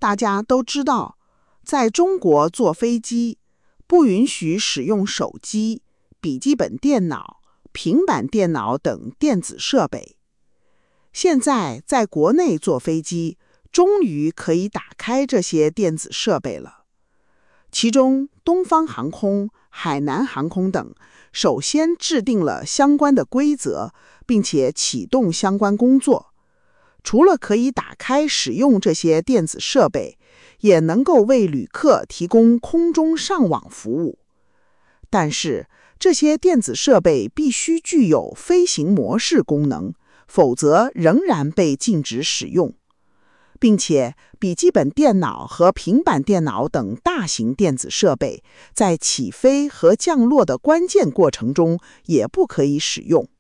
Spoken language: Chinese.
大家都知道，在中国坐飞机不允许使用手机、笔记本电脑、平板电脑等电子设备。现在在国内坐飞机，终于可以打开这些电子设备了。其中，东方航空、海南航空等首先制定了相关的规则，并且启动相关工作。除了可以打开使用这些电子设备，也能够为旅客提供空中上网服务。但是，这些电子设备必须具有飞行模式功能，否则仍然被禁止使用。并且，笔记本电脑和平板电脑等大型电子设备，在起飞和降落的关键过程中也不可以使用。